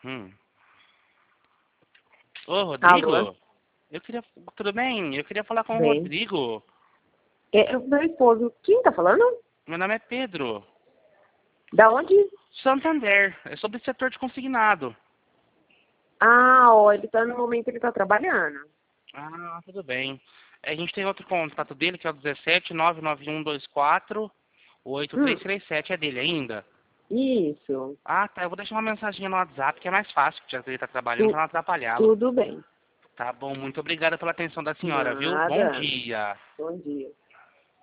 Hum. Ô, Alô? Rodrigo? Eu queria... Tudo bem? Eu queria falar com o Bem. Rodrigo. É o meu esposo. Quem tá falando? Meu nome é Pedro. Da onde? Santander. É sobre o setor de consignado. Ah, ó, ele tá no momento, ele tá trabalhando. Ah, tudo bem. A gente tem outro contato dele, que é o 17 99124 8337. É dele ainda? Isso. Ah, tá. Eu vou deixar uma mensagem no WhatsApp, que é mais fácil, já que ele tá trabalhando, Tu- pra não atrapalhá-lo. tudo bem. Tá bom, muito obrigado pela atenção da senhora, viu? Bom Nada. dia. Bom dia.